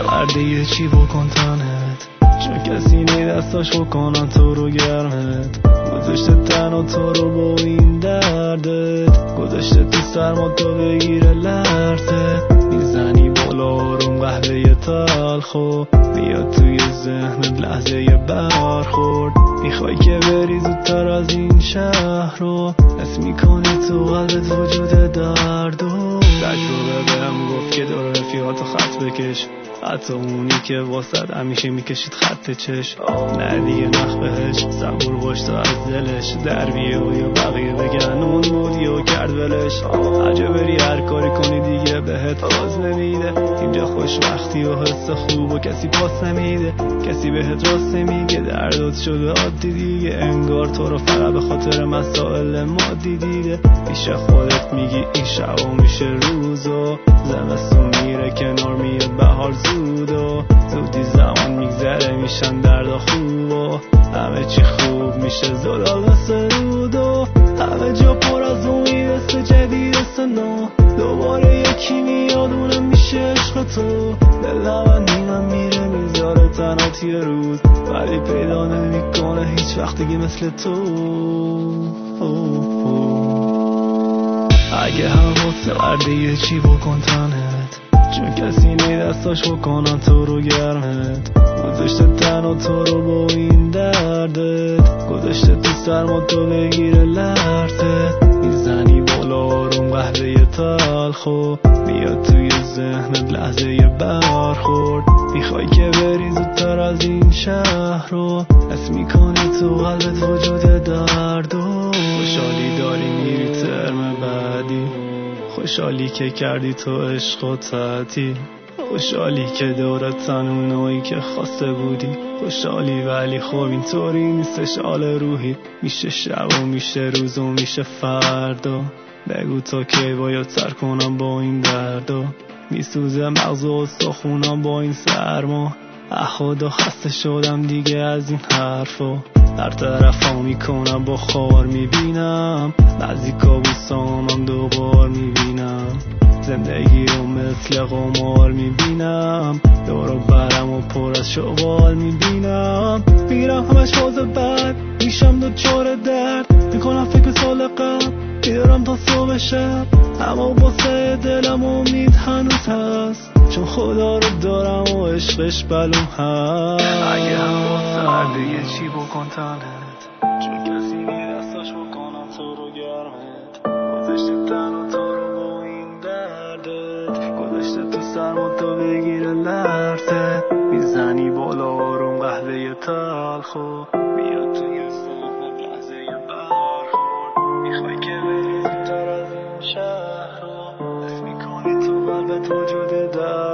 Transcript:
سردیه چی بکن تنت، چون کسی نی دستاش بکنن تو رو گرمت. گذاشته تنها تو رو با این دردت، گذاشته تو سرما تو بگیره لرزت. میزنی بالا آروم قهوه تلخو، بیاد توی ذهنت لحظه برخورد. میخوای که بری زودتر از این شهر رو، حس میکنی تو قلبت وجود درد و تجربه بهم گفت که دور رفیقاتو خط بکش، حتی اونی که واسد همیشه میکشید خط چش. نه دیگه نخ بهش، صبور باش تا از دلش در بیه و یا بقیه بگن اون مودی و کرد ولش. هرجا بری هر کاری کنی دیگه بهت باز نمیده، اینجا خوشبختی و حس خوب و کسی پاس نمیده. کسی بهت راست نمیگه، دردات شده عادی دیگه، انگار تو رو فقط به خاطر مسائل مادی دیده. پیش خودت میگی این شب میشه روز و زمستون میره کنار میاد بهار زود و زودی زمان میگذره میشن دردا خوب و همه چی خوب میشه زلال مثل رود و همه جا پر از امید است جدید است نو. دوباره یکی میاد اونم میشه عشق تو، دلم اینم میره میذاره تنات یه روز، ولی پیدا نمیکنه هیچ وقت دیگه مثل تو. اگه هوا سردیه چی بکن تنت، چون کسی نی دستاش بکنن تو رو گرمت. گذاشته تنها تو رو با این دردت، گذاشته تو سرما تو بگیره لرزت. میزنی بالا آروم قهوه تلخو، بیاد توی ذهنت لحظه برخورد. میخوای که بری زودتر از این شهر رو، حس میکنی تو قلبت وجود درد و خوشحالی داری میری ترم بعدی، خوشحالی که کردی تو عشق و تعطیل، خوشحالی که دورتن اونایی که خواسته بودی. خوشحالی ولی خب اینطوری نیستش حال روحی، میشه شب و میشه روز و میشه فردا. بگو تا کی باید سر کنم با این دردا، میسوزه مغز و استخونم با این سرما. خدا خسته شدم دیگه از این حرفا، در طرفا میکنم با خار میبینم، بعضی کابوسامم دوبار میبینم. زندگی رو مثل قمار میبینم، دورو برم و پر از شغال میبینم. میرم همش باز بعد میشم دوچار درد، میکنم فکر سال قبل بیدارم تا صبح شب. اما باسه دلم امید هنوز هست، چون خدا رو دارم و عشقش بلوم هست. اگه هوا سردیه چی بکن تنت، چون کسی نی دستاش بکنم تو رو گرمت. گذاشته تنها تو رو با این دردت، گذاشته تو سرما تو بگیره لرزت. میزنی بالا آروم قهوه تلخو، بیاد توی ذهنت لحظه برخورد. میخوای که بری زودتر از این شهر رو، حس میکنی تو قلبت وجود درد.